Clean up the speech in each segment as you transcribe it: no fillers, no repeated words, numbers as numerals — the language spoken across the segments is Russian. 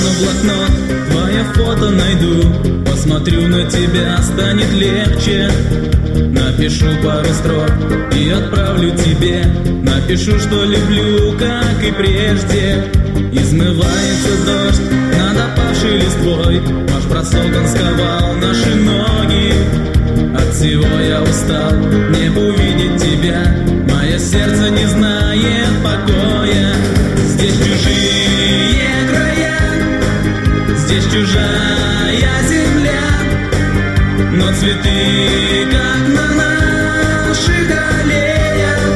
достану блокнот, твое фото найду, посмотрю на тебя, станет легче. Напишу пару строк и отправлю тебе. Напишу, что люблю, как и прежде. Измывается дождь над опавшей листвой. Ваш бросок, он сковал наши ноги. От всего я устал, не увидеть тебя. Мое сердце не знает покоя. Здесь чужие края, здесь чужая земля, но цветы, как на наших аллеях.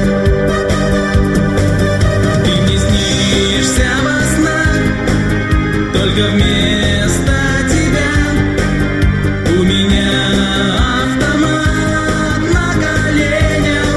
Ты мне снишься во снах, только вместо тебя у меня автомат на коленях.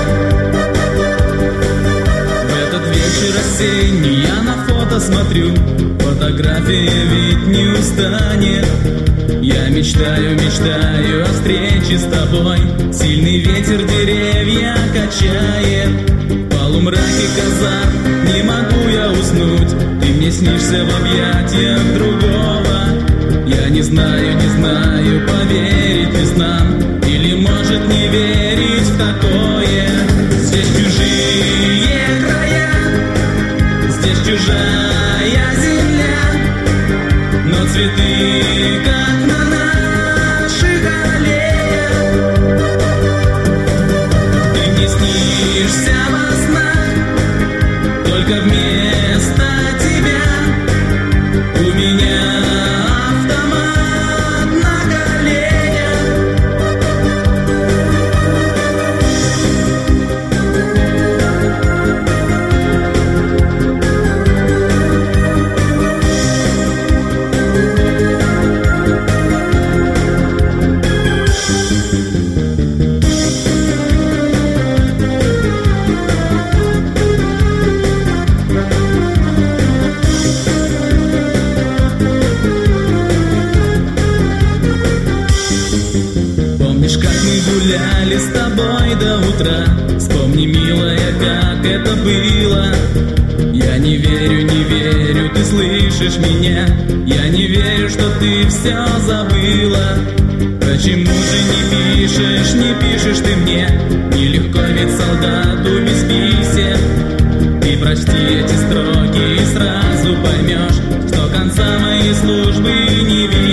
В этот вечер осенний я на фото смотрю, фотография ведь не устанет. Я мечтаю, мечтаю о встрече с тобой. Сильный ветер деревья качает. В полумраке казар не могу я уснуть. Ты мне снишься в объятиях другого. Я не знаю, не знаю, поверить ли снам или может не верить в такое. Здесь чужие края, здесь чужая земля, но цветы, как на наших аллеях. Ты мне снишься во снах, только вместо тебя у меня автомат на коленях. Помнишь, как мы гуляли с тобой до утра? Вспомни, милая, как это было. Я не верю, не верю, ты слышишь меня? Я не верю, что ты все забыла. Почему же не пишешь ты мне? Нелегко ведь солдату без писем. Ты прочти эти строки и сразу поймешь, что конца моей службы не видишь.